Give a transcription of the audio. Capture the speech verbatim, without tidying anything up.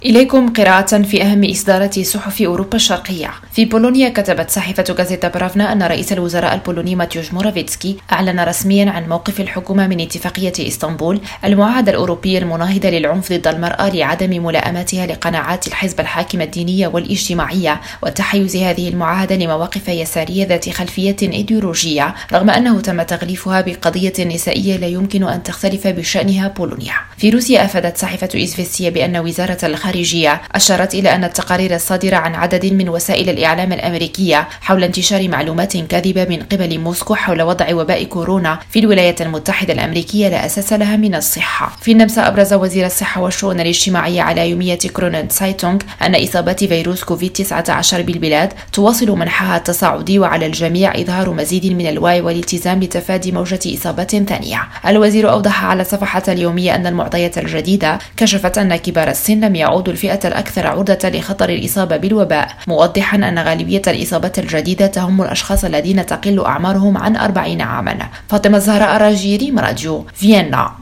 إليكم قراءة في أهم إصدارات صحف أوروبا الشرقية. في بولونيا كتبت صحيفة غازيتا براونا أن رئيس الوزراء البولوني ماتيوش مورافيتسكي أعلن رسميا عن موقف الحكومة من اتفاقية إسطنبول المعاهدة الأوروبية المناهضة للعنف ضد المرأة لعدم ملائمتها لقناعات الحزب الحاكم الدينية والاجتماعية وتحيز هذه المعاهدة لمواقف يسارية ذات خلفية إيديولوجية، رغم أنه تم تغليفها بقضية نسائية لا يمكن أن تختلف بشأنها بولونيا. في روسيا أفادت صحيفة إزفيستيا بأن وزارة الخارجية أشارت إلى أن التقارير الصادرة عن عدد من وسائل الإعلام الأمريكية حول انتشار معلومات كاذبة من قبل موسكو حول وضع وباء كورونا في الولايات المتحدة الأمريكية لا أساس لها من الصحة. في النمسا أبرز وزير الصحة والشؤون الاجتماعية على يومية كرونن سايتونغ أن إصابات فيروس كوفيد تسعة عشر بالبلاد تواصل منحها التصاعدي، وعلى الجميع إظهار مزيد من الوعي والالتزام لتفادي موجة إصابات ثانية. الوزير أوضح على صفحة اليومية أن المعطيات الجديدة كشفت أن كبار السن لم يعودوا الفئة الأكثر عرضة لخطر الإصابة بالوباء، موضحا أن غالبية الإصابات الجديدة تهم الأشخاص الذين تقل أعمارهم عن أربعين عاما. فاطمة الزهراء الراجيري، راديو فيينا.